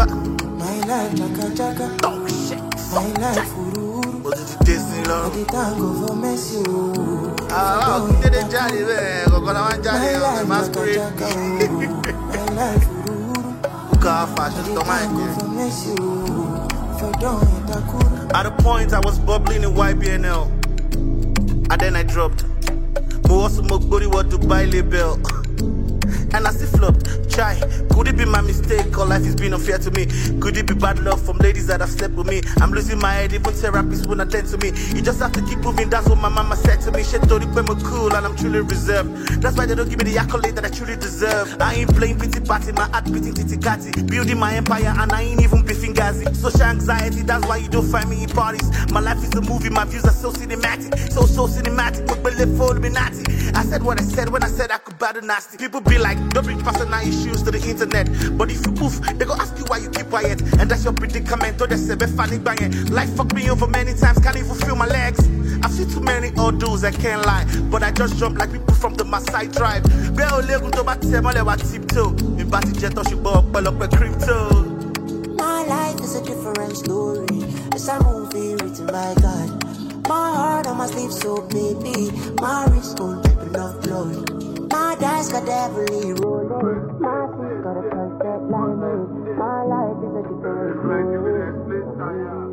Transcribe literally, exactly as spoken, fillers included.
What? My life like a jacker. Oh shit. My life ururu. Was it the Disney love? I did tango for Messi. Ah, I did it Johnny man. Go gonna want Johnny on masquerade. My life ururu. Car fashion, don't mind for Messi. For don't takura. At a point I was bubbling in Y B N L. And then I dropped. Mo also smoke body what to buy label. And I still flopped. Chai, could it be my mistake or life is being unfair to me? Could it be bad love from ladies that have slept with me? I'm losing my head, even therapists won't attend to me. You just have to keep moving, that's what my mama said to me. She told me I'm cool and I'm truly reserved. That's why they don't give me the accolade that I truly deserve. I ain't playing pity party, my heart beating titty catty. Building my empire and I ain't even beefing gazi. Social anxiety, that's why you don't find me in parties. My life is a movie, my views are so cinematic. So, so cinematic, but believe for me natty. I said what I said when I said I could battle nasty. People be like, don't bring personal issues to the internet. But if you poof, they go ask you why you keep quiet. And that's your predicament. Oh, they say, be funny banging. Life fucked me over many times, can't even feel my legs. I've seen too many old dudes, I can't lie. But I just jump like people from the Maasai tribe. My life is a different story. It's a movie written by God. My heart on my sleeve, so baby. My wrist gon' drippin' off blood. My dice got devilly rolling. My feet got a perfect line. My life is a different story.